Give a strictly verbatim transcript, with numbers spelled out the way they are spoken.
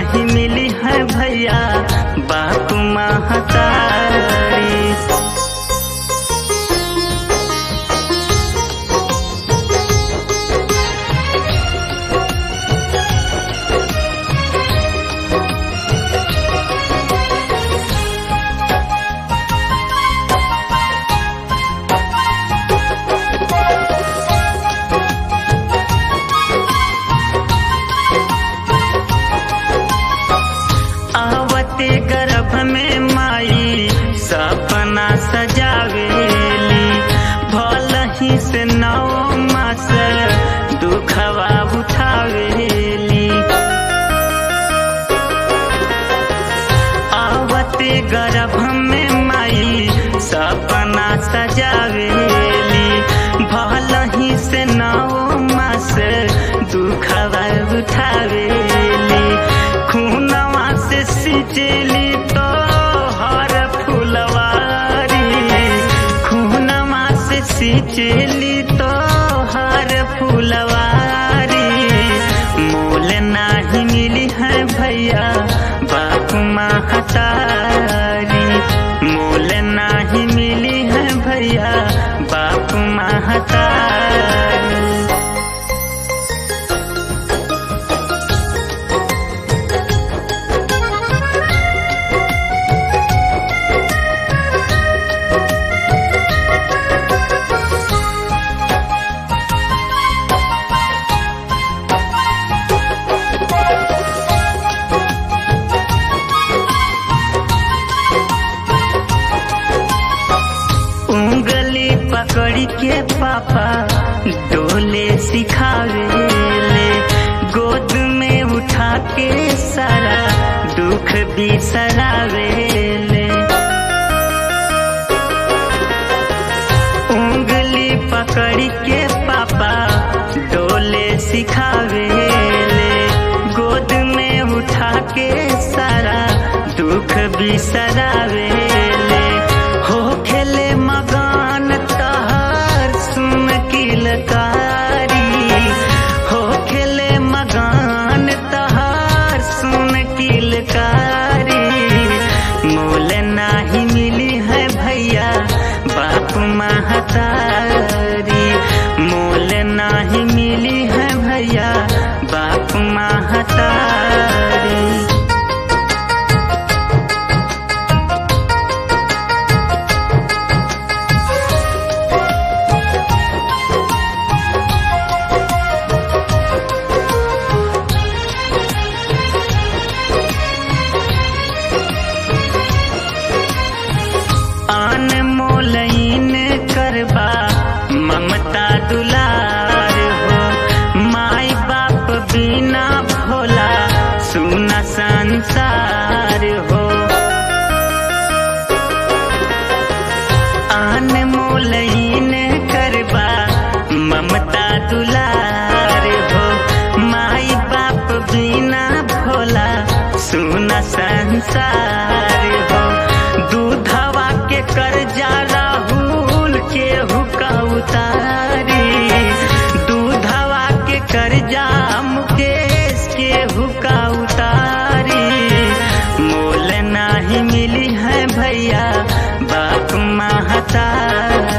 नाही मिली है भैया बाप महतारी। आवते गर्भ में माई सपना सजावेली, भल ही से नौ मास दुखवा उठावेली। आवते गर्भ में माई सपना सजावेली, भल ही से नौ मास दुखवा उठावेली। खूनवा से सिंचली तो हर फुलवारी, खूनवा से सिंचली तो हर फुलवारी। मोल नाही मिली है भैया बाप महतारी, मोल नाही मिली है भैया बाप महतारी। उंगली पकड़ी के पापा डोले सिखावेले, गोद में उठा के सारा दुख बिसरावेले। उंगली पकड़ी के पापा डोले सिखावेले, गोद में उठा के सारा दुख बिसरावेले। हो खेले मगान तहार सुन किलकारी, हो खेले मगान तहार सुन किलकारी। मोल नाही मिली है भैया बाप महतारी, मोल नाही मिली है भैया बाप महतारी। अनमोल करबा ममता दुलार हो, माई बाप बिना भोला सुना संसार हो। अनमोल करबा ममता दुलार हो, माई बाप बिना भोला सुना संसार हो। दूधवा के कर्जा राहुल के हुका उतारी, दूधवा के कर्जा मुकेश के हुका उतारी। मोल नाही मिली है भैया बाप महतारी।